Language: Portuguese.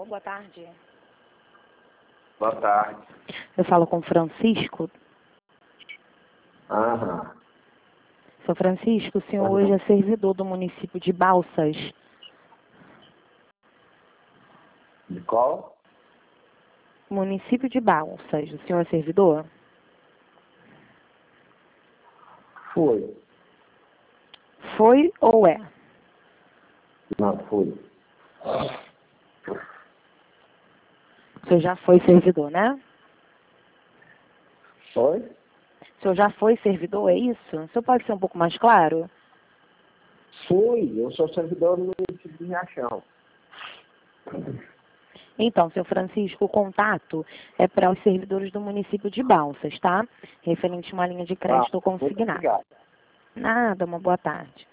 Alô, boa tarde. Boa tarde. Eu falo com Francisco. Aham. Sou Francisco, o senhor hoje é servidor do município de Balsas. De qual? Município de Balsas. O senhor é servidor? Foi. Foi ou é? Não, foi. O senhor já foi servidor, né? Foi? O senhor já foi servidor, é isso? O senhor pode ser um pouco mais claro? Fui. Eu sou servidor do município de Riachão. Então, seu Francisco, o contato é para os servidores do município de Balsas, tá? Referente a uma linha de crédito Muito consignada. obrigado. Nada, uma boa tarde.